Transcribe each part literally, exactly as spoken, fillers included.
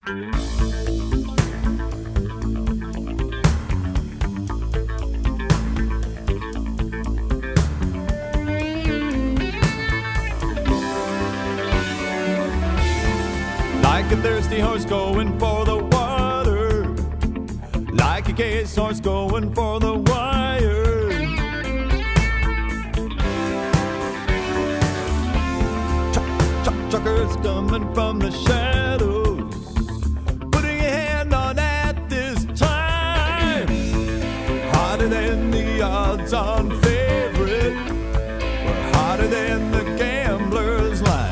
Like a thirsty horse going for the water, like a caged horse going for the wire. Truck, truck, truckers coming from the shadows, putting a hand on at this time. Harder than the odds-on favorite, we're harder than the gambler's line.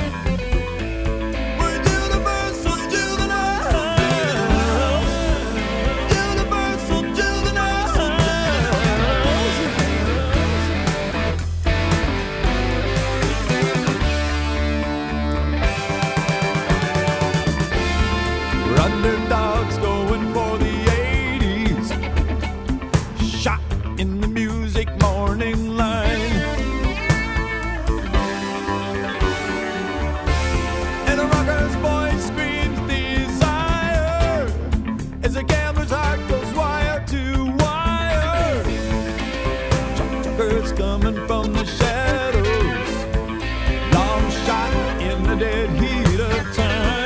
Underdogs going for the eighties, shot in the music morning line. And a rocker's voice screams desire as a gambler's heart goes wire to wire. Truckers coming from the shadows, long shot in the dead heat of time.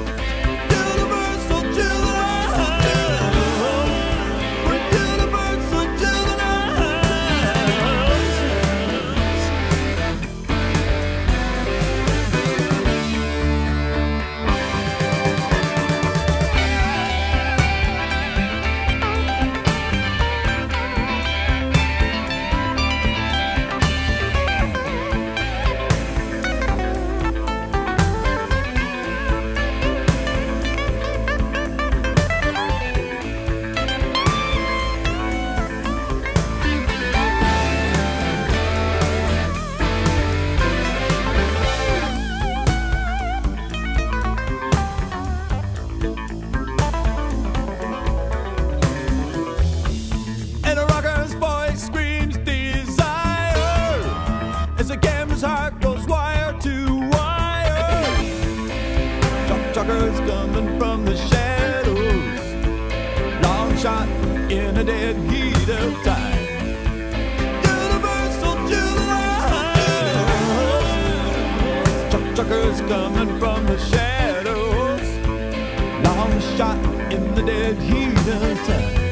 Heart goes wire to wire. Truckers coming from the shadows, long shot in a dead heat of time. Universal July. Truckers coming from the shadows, long shot in the dead heat of time.